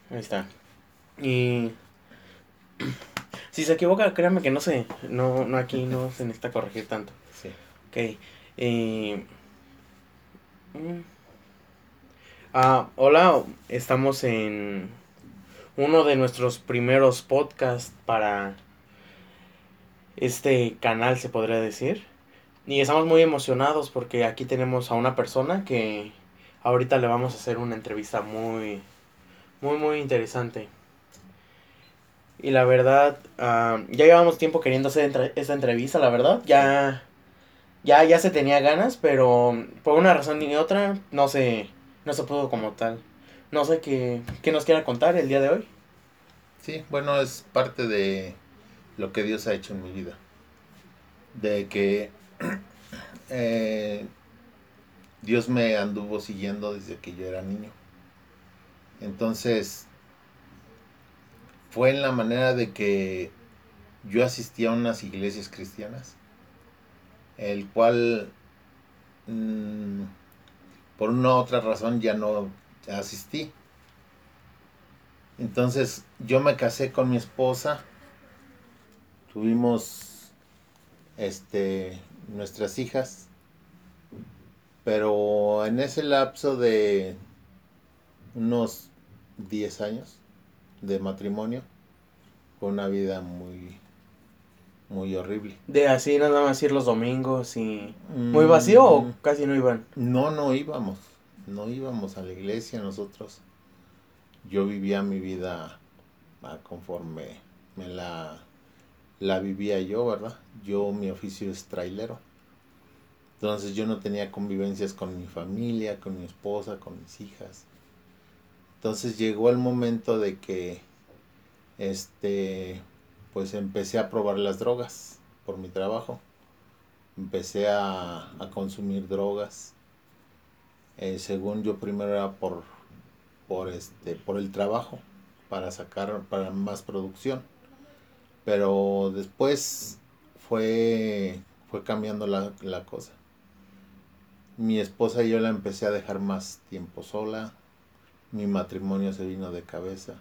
Ahí está. Y si se equivoca, créame que no sé. No, aquí no se necesita corregir tanto. Sí. Ok. Eh, mm, hola, estamos en uno de nuestros primeros podcasts para este canal, se podría decir. Y estamos muy emocionados porque aquí tenemos a una persona que ahorita le vamos a hacer una entrevista muy interesante. Y la verdad, ya llevamos tiempo queriendo hacer esta entrevista, la verdad. Sí. Ya se tenía ganas, pero por una razón ni otra no se pudo como tal. No sé qué nos quiera contar el día de hoy. Sí, bueno, es parte de lo que Dios ha hecho en mi vida. De que eh, Dios me anduvo siguiendo desde que yo era niño. Entonces, fue en la manera de que yo asistía a unas iglesias cristianas, el cual mm, por una u otra razón ya no asistí. Entonces, yo me casé con mi esposa, tuvimos nuestras hijas, pero en ese lapso de unos 10 años de matrimonio fue una vida muy horrible. De así nada más ir los domingos y... ¿Muy vacío Mm, o casi no iban? no íbamos, no íbamos a la iglesia nosotros. Yo vivía mi vida conforme me la vivía yo, ¿verdad? Yo, mi oficio es trailero. Entonces yo no tenía convivencias con mi familia, con mi esposa, con mis hijas. Entonces llegó el momento de que este pues empecé a probar las drogas por mi trabajo. Empecé a consumir drogas. Según yo primero era por el trabajo, para sacar para más producción. Pero después fue cambiando la cosa. Mi esposa y yo la empecé a dejar más tiempo sola. Mi matrimonio se vino de cabeza.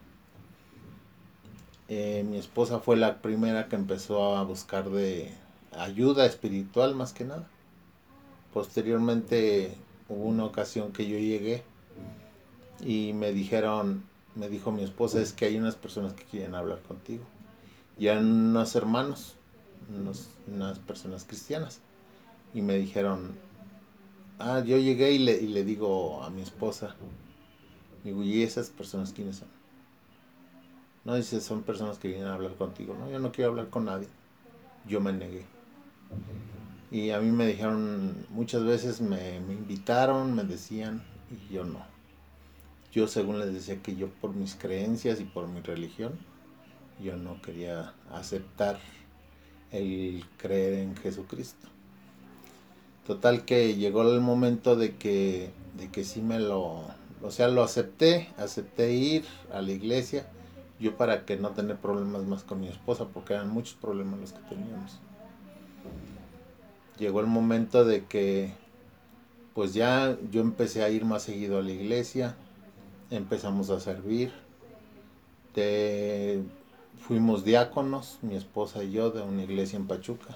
Mi esposa fue la primera que empezó a buscar de ayuda espiritual más que nada. Posteriormente hubo una ocasión que yo llegué y me dijo mi esposa, es que hay unas personas que quieren hablar contigo. Y eran unos hermanos, unas personas cristianas. Y me dijeron, yo llegué y le digo a mi esposa, digo, ¿y esas personas quiénes son? No, dice, son personas que vienen a hablar contigo. No, yo no quiero hablar con nadie. Yo me negué. Y a mí me dijeron, muchas veces me invitaron, me decían, y yo no. Yo según les decía que yo por mis creencias y por mi religión, yo no quería aceptar el creer en Jesucristo. Total que llegó el momento de que sí o sea, lo acepté ir a la iglesia, yo para que no tener problemas más con mi esposa, porque eran muchos problemas los que teníamos. Llegó el momento de que pues ya yo empecé a ir más seguido a la iglesia, empezamos a servir, de, fuimos diáconos, mi esposa y yo, de una iglesia en Pachuca,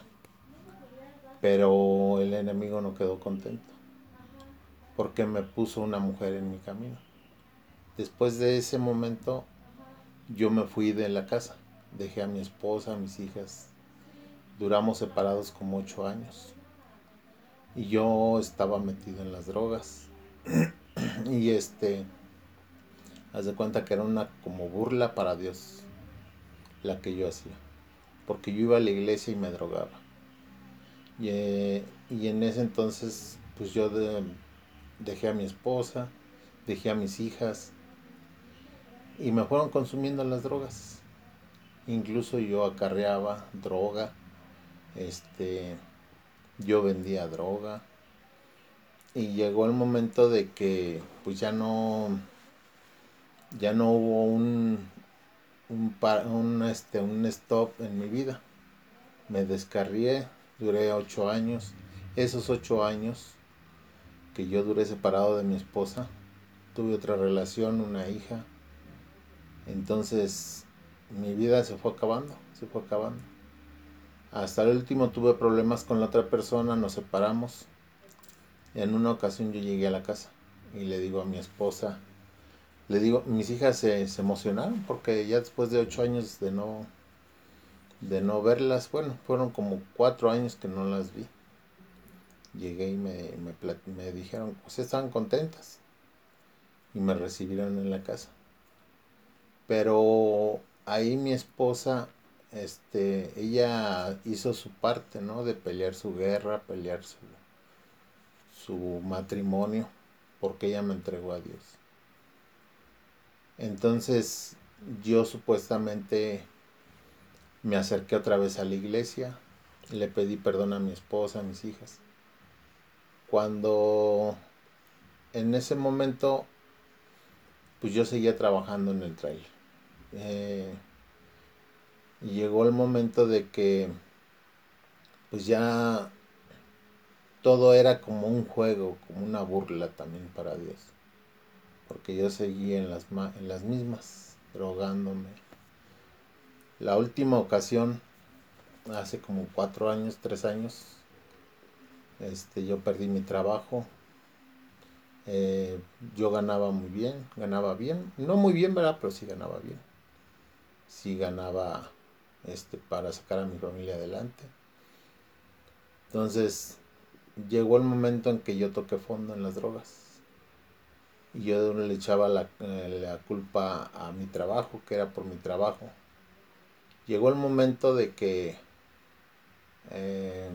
pero el enemigo no quedó contento porque me puso una mujer en mi camino. Después de ese momento yo me fui de la casa, dejé a mi esposa, a mis hijas, duramos separados como 8 años y yo estaba metido en las drogas y haz de cuenta que era una como burla para Dios la que yo hacía, porque yo iba a la iglesia y me drogaba. Y en ese entonces, pues dejé a mi esposa, dejé a mis hijas y me fueron consumiendo las drogas. Incluso yo acarreaba droga, este, yo vendía droga y llegó el momento de que pues ya no hubo un stop en mi vida. Me descarrié, duré 8 años. Esos 8 años que yo duré separado de mi esposa, tuve otra relación, una hija, Entonces mi vida se fue acabando, se fue acabando. Hasta el último tuve problemas con la otra persona, nos separamos. En una ocasión yo llegué a la casa y le digo a mi esposa, le digo, mis hijas se emocionaron porque ya después de 8 años de no verlas, bueno, fueron como 4 años que no las vi. Llegué y me dijeron, pues estaban contentas y me recibieron en la casa. Pero ahí mi esposa, ella hizo su parte, ¿no? De pelear su guerra, pelear su matrimonio, porque ella me entregó a Dios. Entonces yo supuestamente me acerqué otra vez a la iglesia, le pedí perdón a mi esposa, a mis hijas. Cuando en ese momento, pues yo seguía trabajando en el trailer. Y llegó el momento de que, pues ya todo era como un juego, como una burla también para Dios. Porque yo seguía en las mismas, drogándome. La última ocasión, hace como 4 años, 3 años, yo perdí mi trabajo. Yo ganaba bien, no muy bien, ¿verdad? Pero sí ganaba bien. Sí ganaba para sacar a mi familia adelante. Entonces llegó el momento en que yo toqué fondo en las drogas. Y yo le echaba la culpa a mi trabajo, que era por mi trabajo. Llegó el momento de que eh,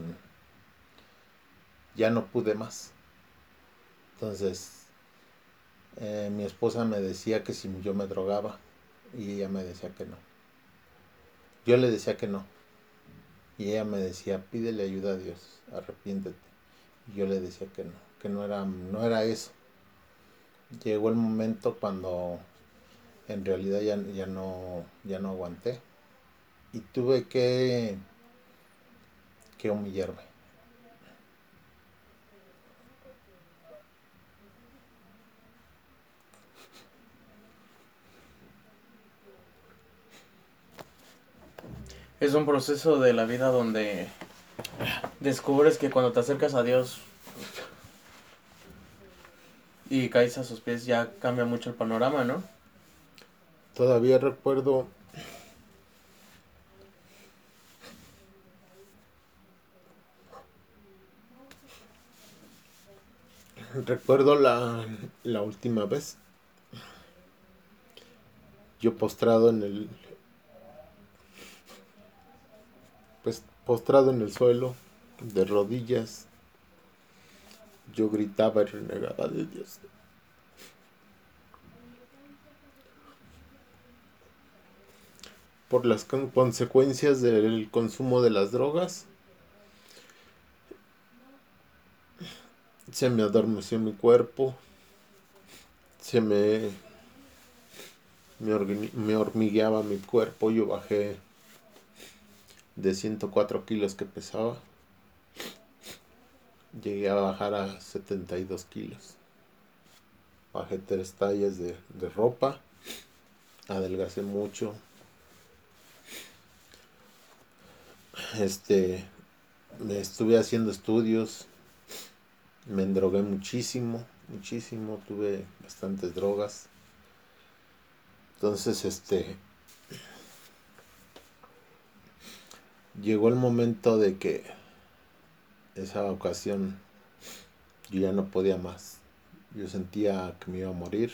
ya no pude más. Entonces mi esposa me decía que si yo me drogaba y ella me decía que no. Yo le decía que no y ella me decía, pídele ayuda a Dios, arrepiéntete. Y yo le decía que no era eso. Llegó el momento cuando en realidad ya no aguanté y tuve que humillarme. Es un proceso de la vida donde descubres que cuando te acercas a Dios y caes a sus pies ya cambia mucho el panorama, ¿no? Todavía recuerdo la última vez, yo postrado en el suelo, de rodillas, yo gritaba y renegaba de Dios. Por las consecuencias del consumo de las drogas, se me adormeció mi cuerpo, se me hormigueaba mi cuerpo, yo bajé de 104 kilos que pesaba, llegué a bajar a 72 kilos. Bajé 3 tallas de ropa, adelgacé mucho. Me estuve haciendo estudios, me endrogué muchísimo, muchísimo, tuve bastantes drogas. Entonces, llegó el momento de que esa ocasión yo ya no podía más. Yo sentía que me iba a morir.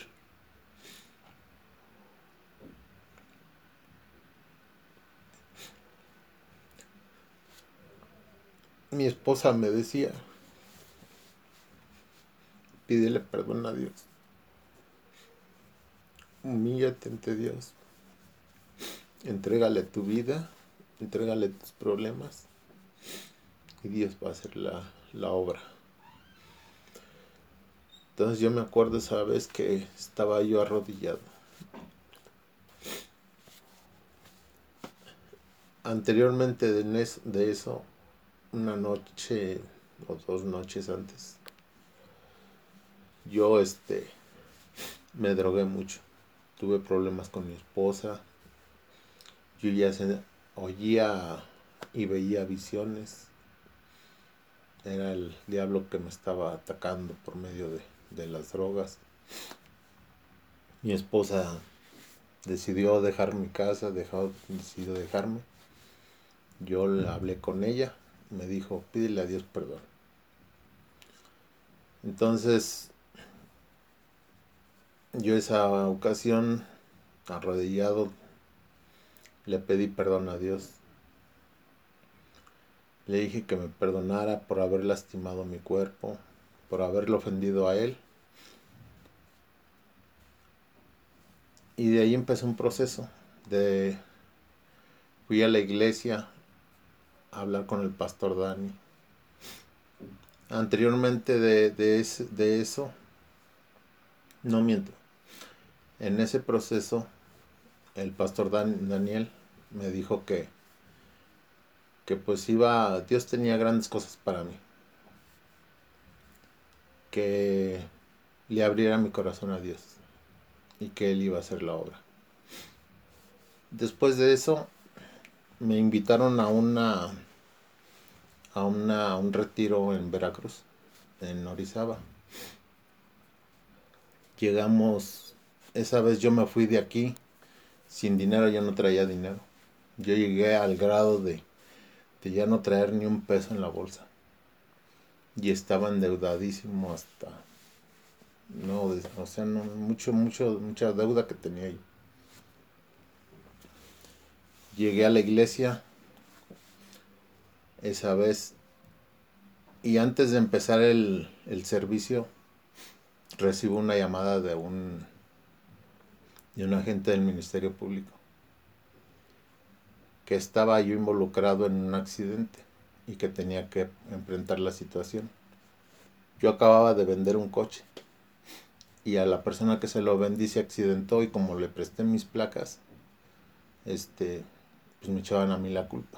Mi esposa me decía, pídele perdón a Dios. Humíllate ante Dios. Entrégale tu vida, entrégale tus problemas y Dios va a hacer la obra. Entonces yo me acuerdo esa vez que estaba yo arrodillado. Anteriormente de eso, una noche o 2 noches antes, yo me drogué mucho. tuve problemas con mi esposa. Yo ya oía y veía visiones. Era el diablo que me estaba atacando por medio de las drogas. Mi esposa decidió dejar mi casa, decidió dejarme. Yo le hablé con ella, me dijo, pídele a Dios perdón. Entonces, yo esa ocasión, arrodillado, le pedí perdón a Dios. Le dije que me perdonara por haber lastimado mi cuerpo, por haberlo ofendido a Él. Y de ahí empezó un proceso. Fui a la iglesia a hablar con el pastor Dani. Anteriormente de eso, no miento, en ese proceso el pastor Daniel me dijo que pues Dios tenía grandes cosas para mí, que le abriera mi corazón a Dios y que Él iba a hacer la obra. Después de eso me invitaron a un retiro en Veracruz, en Orizaba. Llegamos, esa vez yo me fui de aquí sin dinero, yo no traía dinero. Yo llegué al grado de ya no traer ni un peso en la bolsa. Y estaba endeudadísimo hasta, no, o sea, no, mucha deuda que tenía yo. Llegué a la iglesia esa vez y antes de empezar el servicio recibo una llamada de un agente del Ministerio Público que estaba yo involucrado en un accidente y que tenía que enfrentar la situación. Yo acababa de vender un coche y a la persona que se lo vendí se accidentó y como le presté mis placas, pues me echaban a mí la culpa.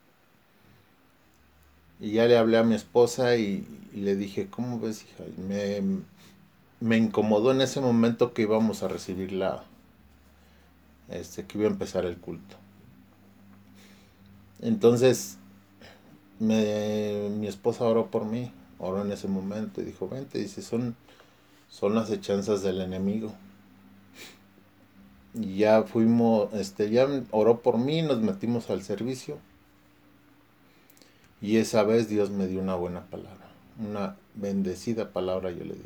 Y ya le hablé a mi esposa y le dije, ¿cómo ves, hija? Y me incomodó en ese momento que íbamos a recibir que iba a empezar el culto. Entonces, mi esposa oró por mí, oró en ese momento y dijo, vente, dice, son las hechanzas del enemigo. Y ya fuimos, ya oró por mí, nos metimos al servicio. Y esa vez Dios me dio una buena palabra, una bendecida palabra, yo le dije.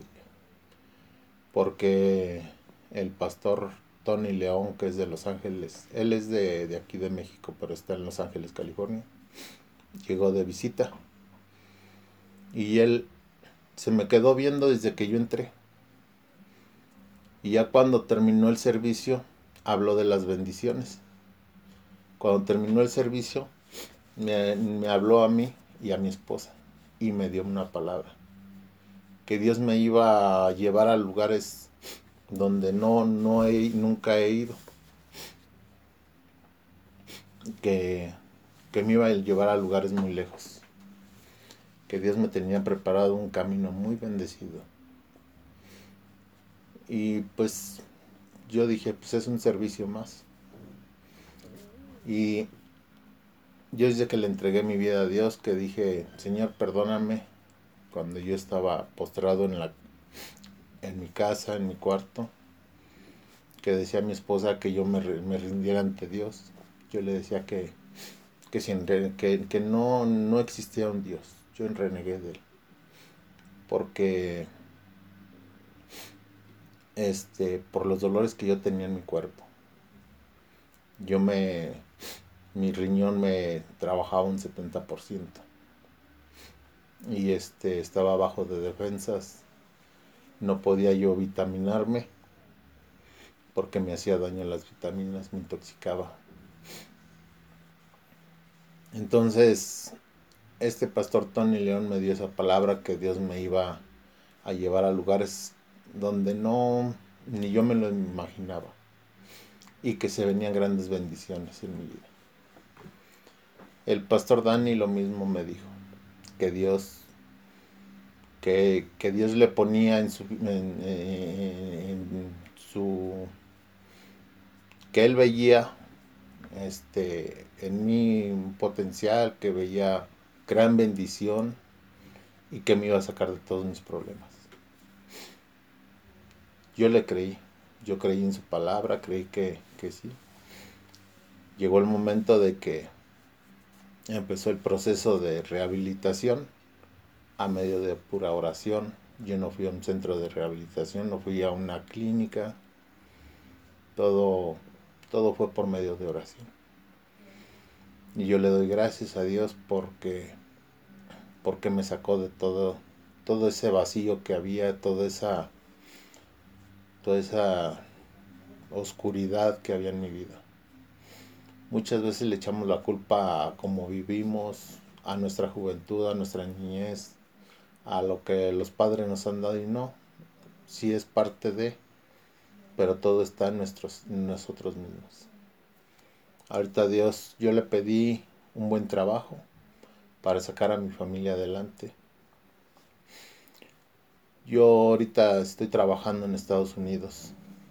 Porque el pastor Tony León, que es de Los Ángeles, él es de aquí de México, pero está en Los Ángeles, California, llegó de visita. Y él se me quedó viendo desde que yo entré. Y ya cuando terminó el servicio, habló de las bendiciones. Cuando terminó el servicio, me habló a mí y a mi esposa y me dio una palabra. Que Dios me iba a llevar a lugares donde nunca he ido. Que me iba a llevar a lugares muy lejos. Que Dios me tenía preparado un camino muy bendecido. Y pues yo dije, pues es un servicio más. Y yo desde que le entregué mi vida a Dios, que dije, Señor, perdóname, cuando yo estaba postrado en mi casa, en mi cuarto, que decía a mi esposa que yo me rindiera ante Dios. Yo le decía que no existía un Dios. Yo renegué de él. Porque por los dolores que yo tenía en mi cuerpo. Mi riñón me trabajaba un 70%. Y estaba bajo de defensas. No podía yo vitaminarme porque me hacía daño las vitaminas, me intoxicaba. Entonces, este pastor Tony León me dio esa palabra que Dios me iba a llevar a lugares donde ni yo me lo imaginaba. Y que se venían grandes bendiciones en mi vida. El pastor Dani lo mismo me dijo, que Dios le ponía en su que él veía en mi potencial, que veía gran bendición y que me iba a sacar de todos mis problemas. Yo le creí, yo creí en su palabra, creí que sí. Llegó el momento de que empezó el proceso de rehabilitación a medio de pura oración. Yo no fui a un centro de rehabilitación, no fui a una clínica, todo, todo fue por medio de oración. Y yo le doy gracias a Dios porque me sacó de todo ese vacío que había, toda esa oscuridad que había en mi vida. Muchas veces le echamos la culpa a cómo vivimos, a nuestra juventud, a nuestra niñez, a lo que los padres nos han dado, y no, sí es parte de, pero todo está en nosotros mismos. Ahorita Dios, yo le pedí un buen trabajo para sacar a mi familia adelante. Yo ahorita estoy trabajando en Estados Unidos.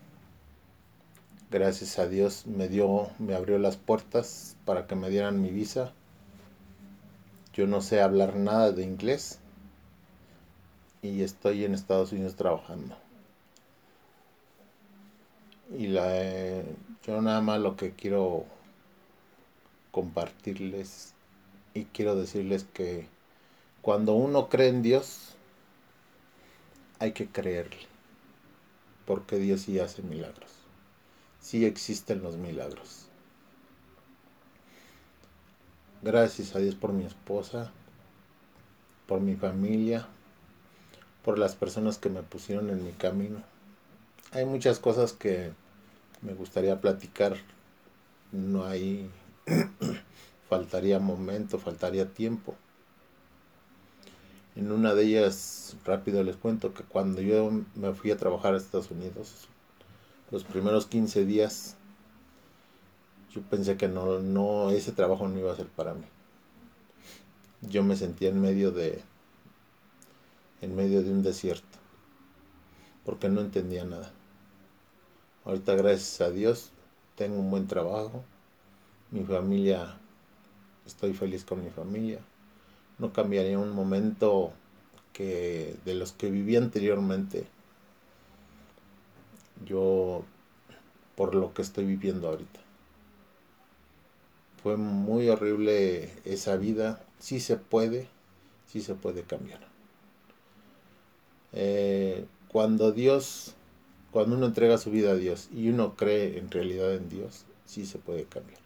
Gracias a Dios me abrió las puertas para que me dieran mi visa. Yo no sé hablar nada de inglés y estoy en Estados Unidos trabajando. Y yo nada más lo que quiero compartirles y quiero decirles que cuando uno cree en Dios, hay que creerle, porque Dios sí hace milagros, sí existen los milagros. Gracias a Dios por mi esposa, por mi familia, por las personas que me pusieron en mi camino. Hay muchas cosas que me gustaría platicar, no hay, faltaría momento, faltaría tiempo. En una de ellas, rápido les cuento que cuando yo me fui a trabajar a Estados Unidos, los primeros 15 días, yo pensé que no, ese trabajo no iba a ser para mí. Yo me sentía en medio de un desierto, porque no entendía nada. Ahorita, gracias a Dios, tengo un buen trabajo, mi familia, estoy feliz con mi familia. No cambiaría un momento de los que viví anteriormente, yo, por lo que estoy viviendo ahorita. Fue muy horrible esa vida, sí se puede cambiar. Cuando uno entrega su vida a Dios y uno cree en realidad en Dios, sí se puede cambiar.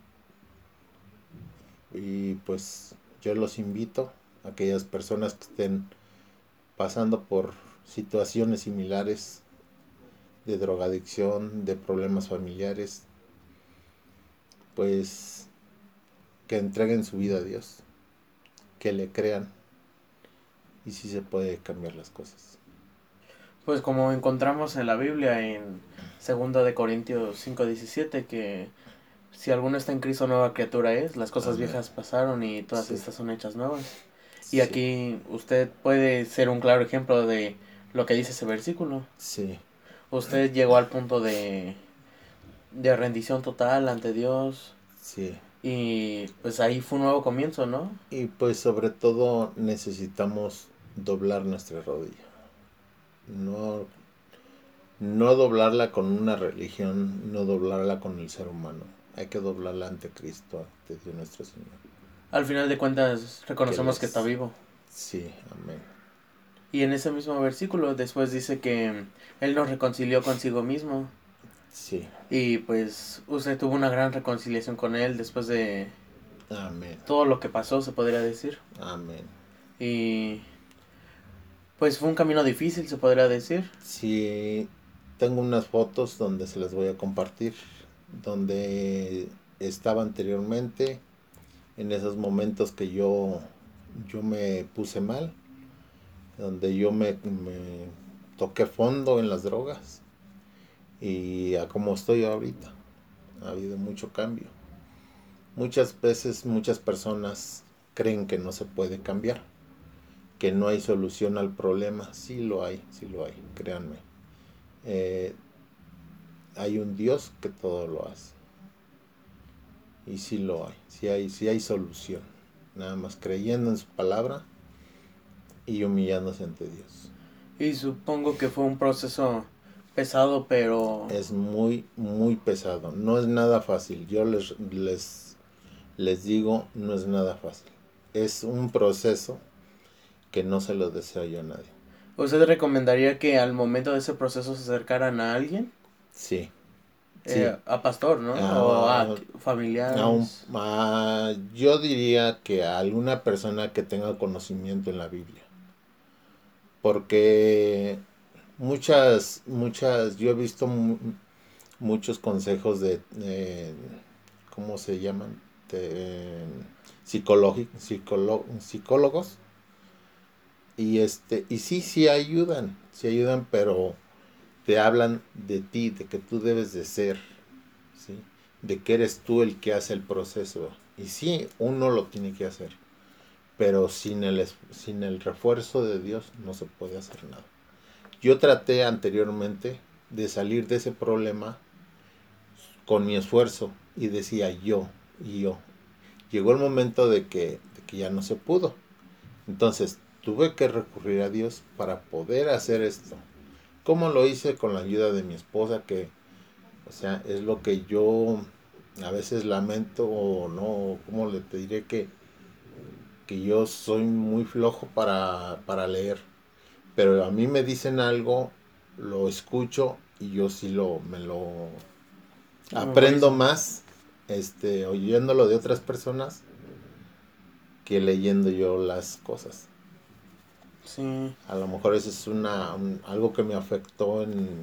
Y pues yo los invito a aquellas personas que estén pasando por situaciones similares de drogadicción, de problemas familiares, pues que entreguen su vida a Dios, que le crean, y sí se puede cambiar las cosas. Pues como encontramos en la Biblia en 2 de Corintios 5:17, que si alguno está en Cristo, nueva criatura es, las cosas Amén. viejas pasaron y todas Sí, estas son hechas nuevas. Y sí, aquí usted puede ser un claro ejemplo de lo que dice ese versículo. sí, Usted llegó al punto de rendición total ante Dios sí. y pues ahí fue un nuevo comienzo, ¿no? Y pues sobre todo necesitamos doblar nuestra rodilla. No, no doblarla con una religión, no doblarla con el ser humano. Hay que doblarla ante Cristo, ante Dios nuestro Señor. Al final de cuentas Que reconocemos que está les... vivo. Sí, amén. Y en ese mismo versículo después dice que Él nos reconcilió consigo mismo. Sí, Y pues usted tuvo una gran reconciliación con Él después de amén, todo lo que pasó, se podría decir. amén. Y pues fue un camino difícil, se podría decir. Sí, tengo unas fotos donde se las voy a compartir, donde estaba anteriormente, en esos momentos que yo me puse mal, donde yo me toqué fondo en las drogas, y a como estoy ahorita. Ha habido mucho cambio. Muchas veces muchas personas creen que no se puede cambiar, que no hay solución al problema. Sí lo hay, créanme. Eh, hay un Dios que todo lo hace. Y sí lo hay, sí hay solución. Nada más creyendo en su palabra y humillándose ante Dios. Y supongo que fue un proceso pesado, pero... Es muy, muy pesado. No es nada fácil. Yo les digo, no es nada fácil. Es un proceso que no se lo deseo yo a nadie. ¿Usted recomendaría que al momento de ese proceso se acercaran a alguien? Sí, sí. A pastor, ¿no? O a Ah, familiares. yo diría que a alguna persona que tenga conocimiento en la Biblia. Porque yo he visto muchos consejos ¿cómo se llaman? De, psicólogos. Y sí ayudan, pero te hablan de ti, de que tú debes de ser, ¿sí? De que eres tú el que hace el proceso. Y sí, uno lo tiene que hacer, pero sin el refuerzo de Dios no se puede hacer nada. Yo traté anteriormente de salir de ese problema con mi esfuerzo y decía yo y yo. Llegó el momento de que ya no se pudo. Entonces tuve que recurrir a Dios para poder hacer esto. ¿Cómo lo hice? Con la ayuda de mi esposa, que, o sea, es lo que yo a veces lamento o no, ¿cómo le te diré? Que yo soy muy flojo para leer. Pero a mí me dicen algo, lo escucho y yo sí me lo aprendo Memoriza. más oyéndolo de otras personas que leyendo yo las cosas. Sí. A lo mejor eso es algo que me afectó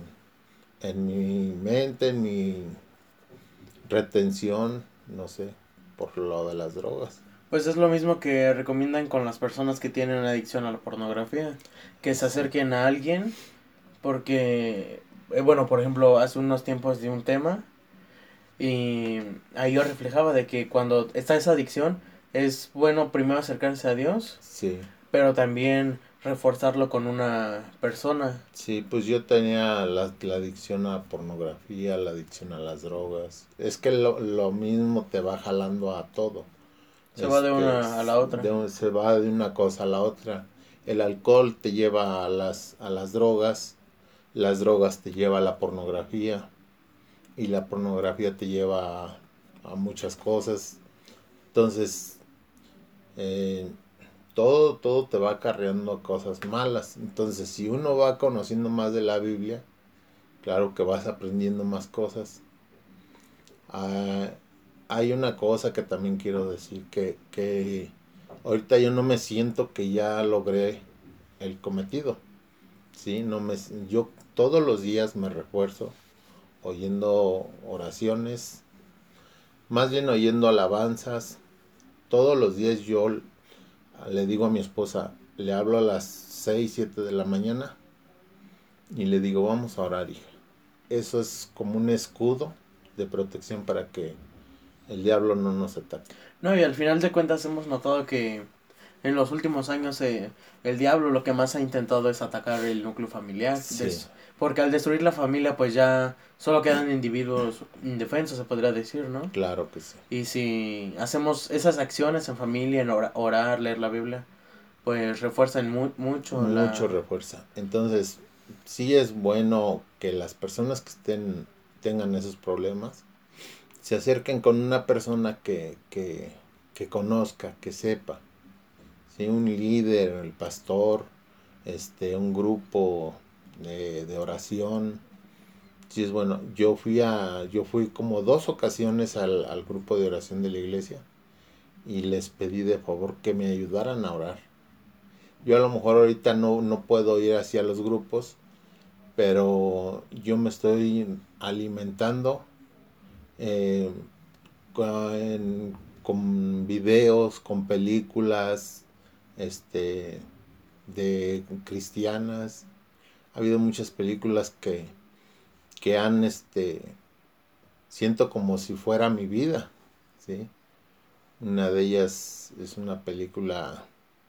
en mi mente, en mi retención, no sé, por lo de las drogas. Pues es lo mismo que recomiendan con las personas que tienen una adicción a la pornografía. Que se Exacto. acerquen a alguien porque, bueno, por ejemplo, hace unos tiempos di un tema y ahí yo reflejaba de que cuando está esa adicción es bueno primero acercarse a Dios, Sí, pero también reforzarlo con una persona. sí, pues yo tenía la adicción a pornografía, la adicción a las drogas. Es que lo mismo te va jalando a todo. Se va de una a la otra. Se va de una cosa a la otra. El alcohol te lleva a las drogas, las drogas te lleva a la pornografía y la pornografía te lleva a muchas cosas. Entonces, eh, todo te va acarreando cosas malas. Entonces, si uno va conociendo más de la Biblia, claro que vas aprendiendo más cosas. Ah, hay una cosa que también quiero decir, que ahorita yo no me siento que ya logré el cometido. ¿Sí? Yo todos los días me refuerzo oyendo oraciones, más bien oyendo alabanzas. Todos los días yo le digo a mi esposa, le hablo a las 6 7 de la mañana y le digo, vamos a orar, hija. Eso es como un escudo de protección para que el diablo no nos ataque. No, y al final de cuentas hemos notado que en los últimos años el diablo lo que más ha intentado es atacar el núcleo familiar, Sí, porque al destruir la familia pues ya solo quedan individuos indefensos, se podría decir, ¿no? claro que sí. Y si hacemos esas acciones en familia, en orar, leer la Biblia, pues refuerzan mucho Mucho la... refuerza. Entonces, sí es bueno que las personas que tengan esos problemas se acerquen con una persona que conozca, que sepa. ¿Sí? Un líder, el pastor, un grupo de oración. Sí es bueno. Yo fui como 2 ocasiones al grupo de oración de la iglesia y les pedí de favor que me ayudaran a orar. Yo a lo mejor ahorita no puedo ir hacia los grupos, pero yo me estoy alimentando eh, con videos, con películas, de cristianas. Ha habido muchas películas que siento como si fuera mi vida, ¿sí? Una de ellas es una película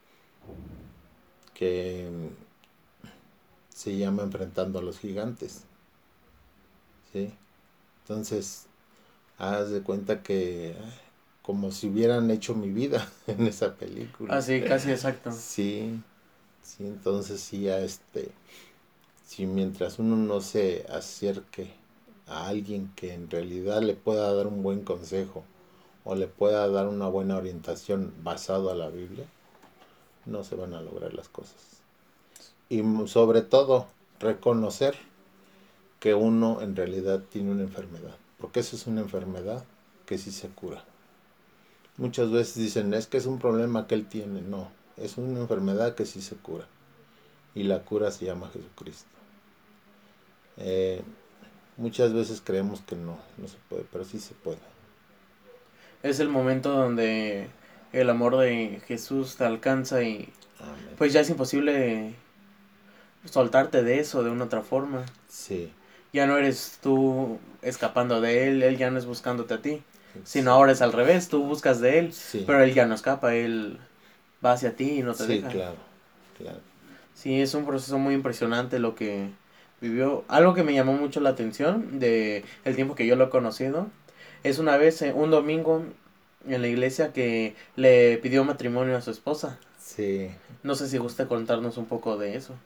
que se llama Enfrentando a los Gigantes, ¿sí? Entonces, haz de cuenta que como si hubieran hecho mi vida en esa película. Así, casi exacto. Sí, sí, entonces sí, si mientras uno no se acerque a alguien que en realidad le pueda dar un buen consejo o le pueda dar una buena orientación basado a la Biblia, no se van a lograr las cosas. Y sobre todo, reconocer que uno en realidad tiene una enfermedad, porque eso es una enfermedad que sí se cura. Muchas veces dicen, es que es un problema que él tiene. No, es una enfermedad que sí se cura. Y la cura se llama Jesucristo. Eh, Muchas veces creemos que no se puede, pero sí se puede. Es el momento donde el amor de Jesús te alcanza y Amén. pues ya es imposible soltarte de eso de una otra forma. Sí, Ya no eres tú escapando de él ya no es buscándote a ti, sino exacto. ahora es al revés, tú buscas de él, Sí, pero él ya no escapa, él va hacia ti y no te sí, deja. claro, claro. Sí, es un proceso muy impresionante lo que vivió. Algo que me llamó mucho la atención de el tiempo que yo lo he conocido es una vez, un domingo en la iglesia que le pidió matrimonio a su esposa. Sí, No sé si gusta contarnos un poco de eso.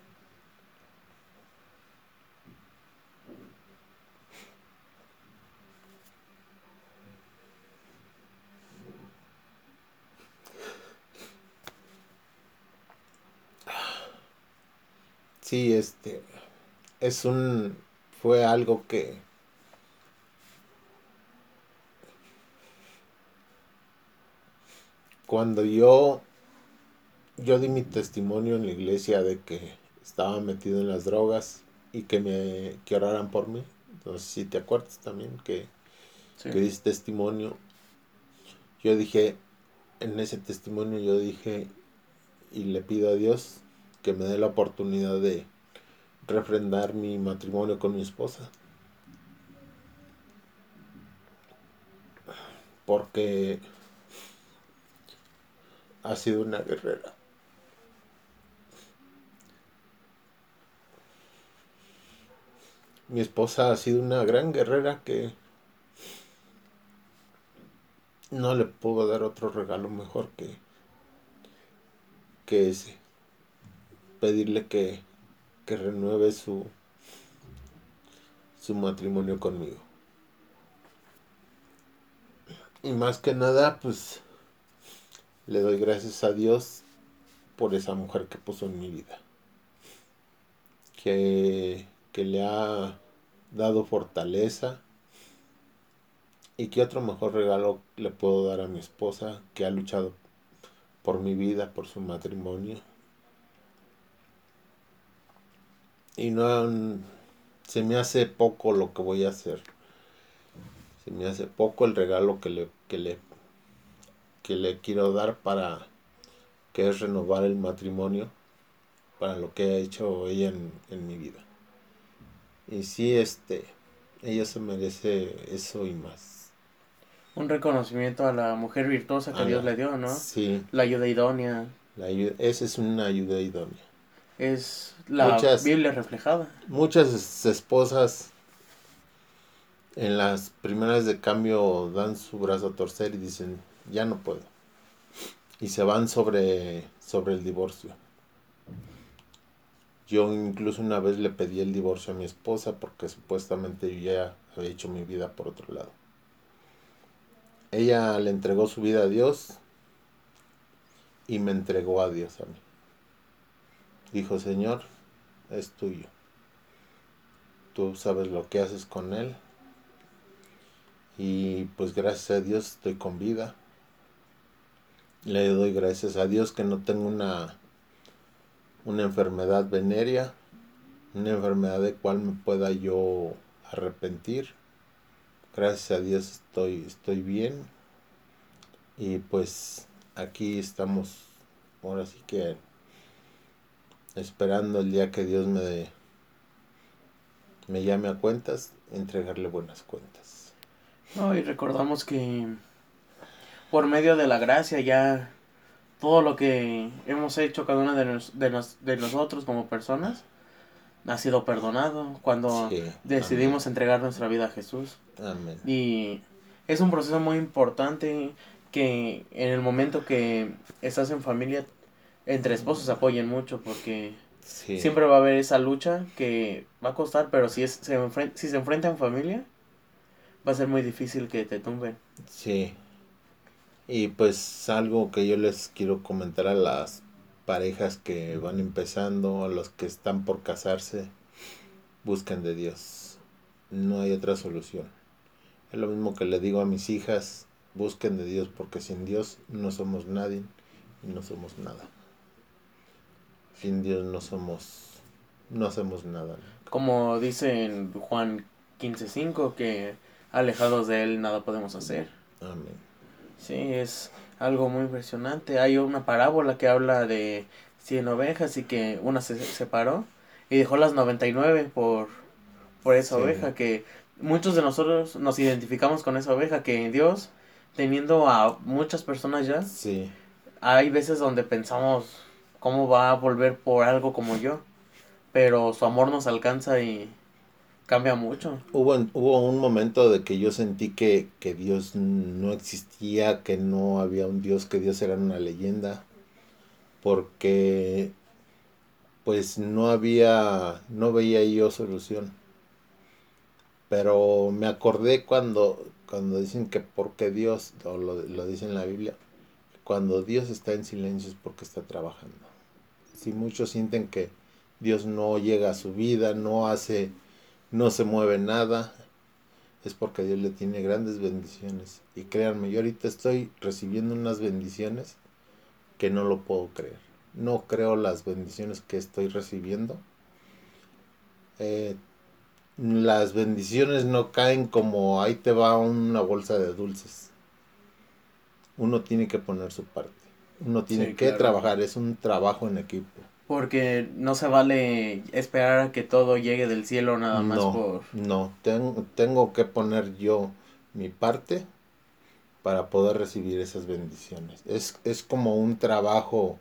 sí, fue algo que cuando yo di mi testimonio en la iglesia de que estaba metido en las drogas y que oraran por mí. Entonces, si te acuerdas también Sí. que diste testimonio, yo dije, en ese testimonio yo dije y le pido a Dios que me dé la oportunidad de refrendar mi matrimonio con mi esposa, porque ha sido una guerrera. Mi esposa ha sido una gran guerrera que no le puedo dar otro regalo mejor que ese. Pedirle que renueve su matrimonio conmigo. Y más que nada, pues le doy gracias a Dios por esa mujer que puso en mi vida. Que le ha dado fortaleza. Y qué otro mejor regalo le puedo dar a mi esposa que ha luchado por mi vida, por su matrimonio. Y no se me hace poco lo que voy a hacer. Se me hace poco el regalo que le quiero dar para que es renovar el matrimonio para lo que ha hecho ella en mi vida. Y sí, ella se merece eso y más. Un reconocimiento a la mujer virtuosa que Dios le dio, ¿no? Sí, La ayuda idónea. esa es una ayuda idónea. Es la Muchas, Biblia reflejada. muchas esposas en las primeras de cambio dan su brazo a torcer y dicen, ya no puedo. Y se van sobre el divorcio. Yo incluso una vez le pedí el divorcio a mi esposa porque supuestamente yo ya había hecho mi vida por otro lado. Ella le entregó su vida a Dios y me entregó a Dios a mí. Dijo, Señor, es tuyo. Tú sabes lo que haces con él. Y pues gracias a Dios estoy con vida. Le doy gracias a Dios que no tengo una enfermedad venérea, una enfermedad de cual me pueda yo arrepentir. Gracias a Dios estoy bien. Y pues aquí estamos, ahora sí que esperando el día que Dios me llame a cuentas, entregarle buenas cuentas. No, y recordamos que por medio de la gracia ya todo lo que hemos hecho cada uno de nosotros como personas ha sido perdonado cuando Sí, amén, decidimos entregar nuestra vida a Jesús. amén. Y es un proceso muy importante que en el momento que estás en familia, entre esposos se apoyen mucho porque Sí, siempre va a haber esa lucha que va a costar, pero si se enfrenta en familia, va a ser muy difícil que te tumben. sí. Y pues algo que yo les quiero comentar a las parejas que van empezando, a los que están por casarse, busquen de Dios. No hay otra solución. Es lo mismo que le digo a mis hijas, busquen de Dios porque sin Dios no somos nadie y no somos nada. Sin Dios no hacemos nada. Como dice en Juan 15:5, que alejados de Él nada podemos hacer. Amén. Sí, es algo muy impresionante. Hay una parábola que habla de 100 ovejas y que una se separó y dejó las 99 por esa Sí, oveja, que muchos de nosotros nos identificamos con esa oveja, que Dios, teniendo a muchas personas ya, sí. hay veces donde pensamos cómo va a volver por algo como yo, pero su amor nos alcanza y cambia mucho. Hubo un momento de que yo sentí que Dios no existía, que no había un Dios, que Dios era una leyenda, porque pues no veía yo solución. Pero me acordé cuando dicen que porque Dios, o lo dice en la Biblia, cuando Dios está en silencio es porque está trabajando. Si muchos sienten que Dios no llega a su vida, no se mueve nada, es porque Dios le tiene grandes bendiciones. Y créanme, yo ahorita estoy recibiendo unas bendiciones que no lo puedo creer. No creo las bendiciones que estoy recibiendo. Eh, las bendiciones no caen como ahí te va una bolsa de dulces. Uno tiene que poner su parte. Uno tiene Sí, que claro. trabajar. Es un trabajo en equipo. Porque no se vale esperar a que todo llegue del cielo nada más No, por... no. Tengo que poner yo mi parte para poder recibir esas bendiciones. Es como un trabajo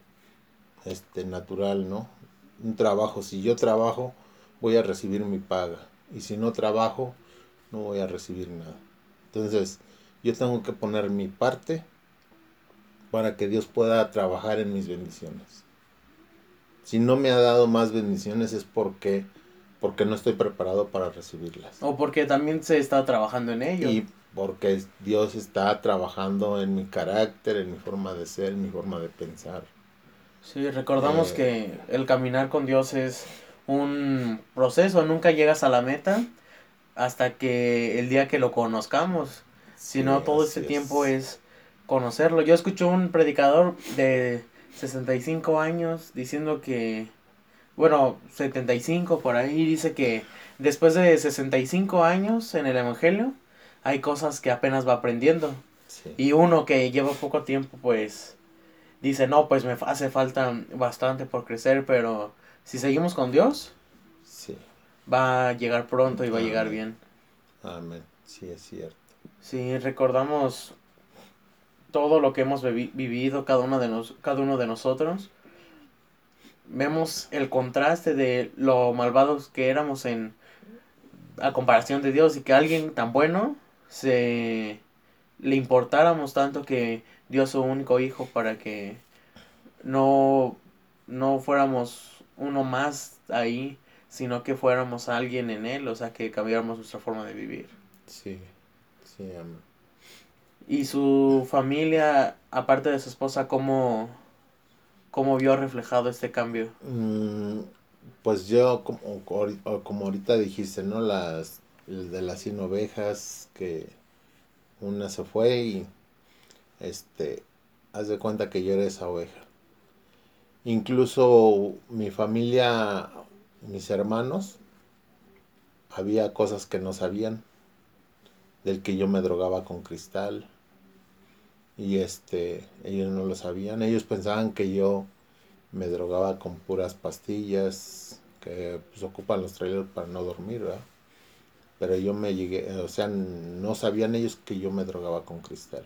natural, ¿no? Un trabajo. Si yo trabajo, voy a recibir mi paga. Y si no trabajo, no voy a recibir nada. Entonces, yo tengo que poner mi parte para que Dios pueda trabajar en mis bendiciones. Si no me ha dado más bendiciones es porque no estoy preparado para recibirlas. O porque también se está trabajando en ello. Y porque Dios está trabajando en mi carácter, en mi forma de ser, en mi forma de pensar. Sí, recordamos Eh, que el caminar con Dios es un proceso, nunca llegas a la meta hasta que el día que lo conozcamos, sí, sino todo este así tiempo es. es conocerlo. Yo escuché un predicador de 65 años diciendo que, bueno, 75 por ahí, dice que después de 65 años en el Evangelio hay cosas que apenas va aprendiendo. Sí, Y uno que lleva poco tiempo, pues dice, no, pues me hace falta bastante por crecer, pero si seguimos con Dios, sí. va a llegar pronto y va a llegar Amén. bien. Amén. Sí, es cierto. Si recordamos todo lo que hemos vivido cada uno de nosotros, vemos el contraste de lo malvados que éramos a comparación de Dios y que alguien tan bueno se le importáramos tanto que dio a su único hijo para que no, no fuéramos uno más ahí, sino que fuéramos alguien en él, o sea, que cambiáramos nuestra forma de vivir. Sí, sí, amén. Y su familia, aparte de su esposa, cómo vio reflejado este cambio? Mm, pues yo, como ahorita dijiste, ¿no? De las 100 ovejas, que una se fue y, este, haz de cuenta que yo era esa oveja. Incluso mi familia, mis hermanos, había cosas que no sabían, del que yo me drogaba con cristal, y ellos no lo sabían. Ellos pensaban que yo me drogaba con puras pastillas que pues ocupan los trailers para no dormir, ¿verdad? Pero yo me llegué, o sea, no sabían ellos que yo me drogaba con cristal.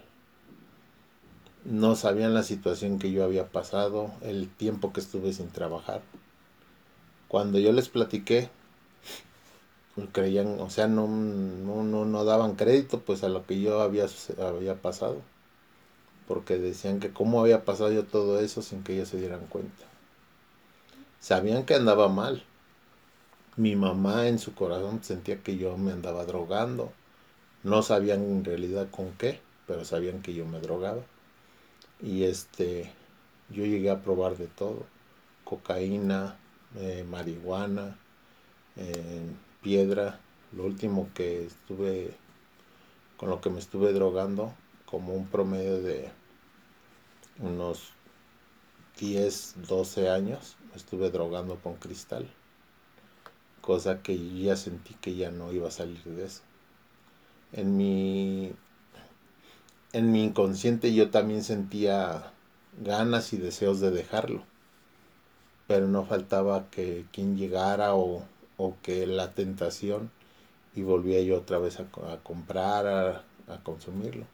No sabían la situación que yo había pasado, el tiempo que estuve sin trabajar. Cuando yo les platiqué, creían, o sea, no daban crédito pues a lo que yo había pasado. Porque decían que cómo había pasado yo todo eso sin que ellos se dieran cuenta. Sabían que andaba mal. Mi mamá en su corazón sentía que yo me andaba drogando. No sabían en realidad con qué, pero sabían que yo me drogaba. Y yo llegué a probar de todo. Cocaína, marihuana, piedra. Lo último que con lo que me estuve drogando, como un promedio de unos 10 12 años, me estuve drogando con cristal. Cosa que yo ya sentí que ya no iba a salir de eso. En mi, en mi inconsciente yo también sentía ganas y deseos de dejarlo. Pero no faltaba que quien llegara o que la tentación y volvía yo otra vez a comprar, a consumirlo.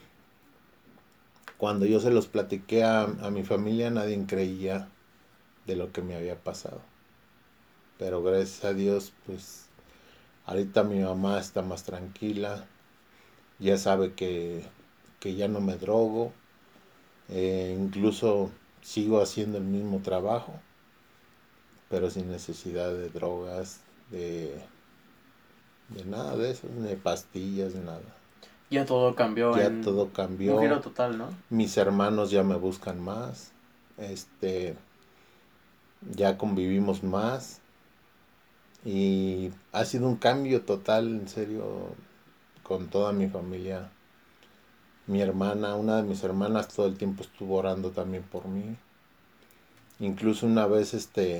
Cuando yo se los platiqué a mi familia, nadie creía de lo que me había pasado. Pero gracias a Dios, pues ahorita mi mamá está más tranquila, ya sabe que ya no me drogo, incluso sigo haciendo el mismo trabajo, pero sin necesidad de drogas, de nada de eso, de pastillas, nada. Ya todo cambió Ya en todo un giro cambió, total, ¿no? mis hermanos ya me buscan más, ya convivimos más y ha sido un cambio total, en serio, con toda mi familia. Mi hermana, una de mis hermanas todo el tiempo estuvo orando también por mí. Incluso una vez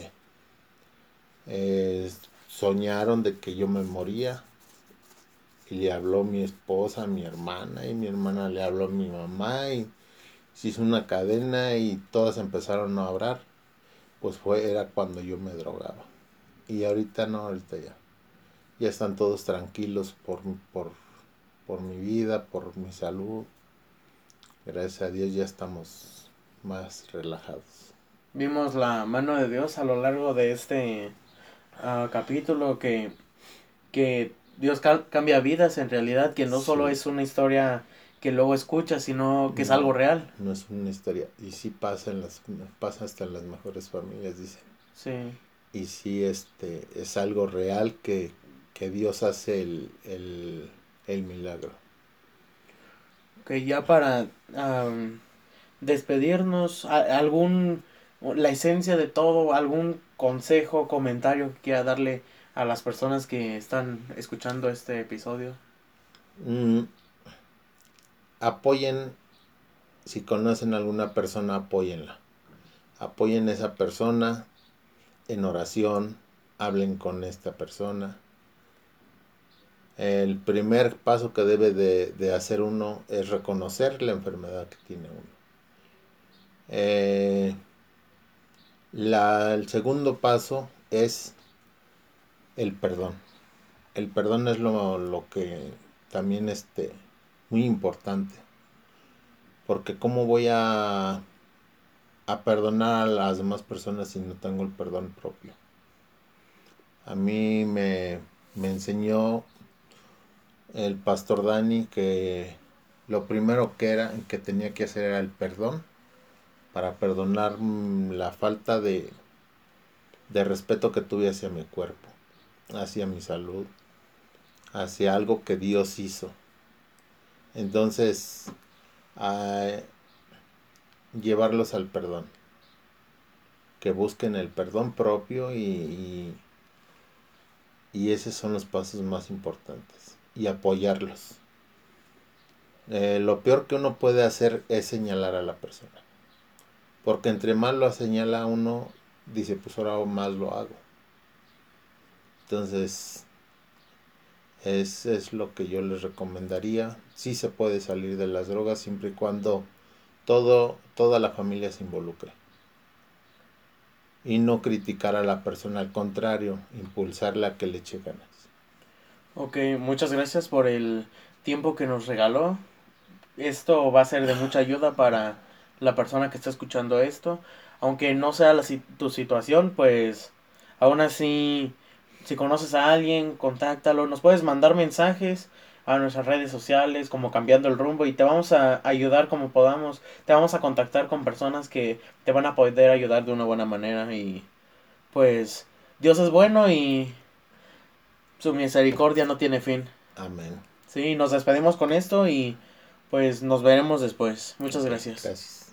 eh, soñaron de que yo me moría y le habló mi esposa a mi hermana y mi hermana le habló a mi mamá y se hizo una cadena y todas empezaron a orar. Pues era cuando yo me drogaba. Y ahorita no, ahorita ya están todos tranquilos por mi vida, por mi salud. Gracias a Dios ya estamos más relajados. Vimos la mano de Dios a lo largo de este capítulo que Dios cambia vidas en realidad, que no solo Sí, es una historia que luego escuchas, sino que es algo no, real. no es una historia. Y sí pasa hasta en las mejores familias, dicen. Sí. Y sí, es algo real que Dios hace el milagro. Que ya para despedirnos, la esencia de todo, algún consejo, comentario que quiera darle a las personas que están escuchando este episodio. Mm, apoyen, si conocen a alguna persona, apóyenla. Apoyen a esa persona en oración, hablen con esta persona. El primer paso que debe de hacer uno es reconocer la enfermedad que tiene uno. El segundo paso es el perdón. El perdón es lo que también muy importante. Porque cómo voy a perdonar a las demás personas si no tengo el perdón propio. A mí me enseñó el pastor Dani que lo primero que tenía que hacer era el perdón para perdonar la falta de respeto que tuve hacia mi cuerpo, hacia mi salud, hacia algo que Dios hizo. Entonces, a llevarlos al perdón, que busquen el perdón propio y esos son los pasos más importantes y apoyarlos. Lo peor que uno puede hacer es señalar a la persona, porque entre más lo señala uno, dice pues ahora más lo hago. Entonces, es lo que yo les recomendaría. Sí se puede salir de las drogas siempre y cuando toda la familia se involucre. Y no criticar a la persona, al contrario, impulsarla a que le eche ganas. Ok, muchas gracias por el tiempo que nos regaló. Esto va a ser de mucha ayuda para la persona que está escuchando esto. Aunque no sea tu situación, pues Aún así, si conoces a alguien, contáctalo. Nos puedes mandar mensajes a nuestras redes sociales como Cambiando el Rumbo y te vamos a ayudar como podamos. Te vamos a contactar con personas que te van a poder ayudar de una buena manera y pues Dios es bueno y su misericordia no tiene fin. Amén. Sí, nos despedimos con esto y pues nos veremos después. Muchas Ok, gracias. gracias.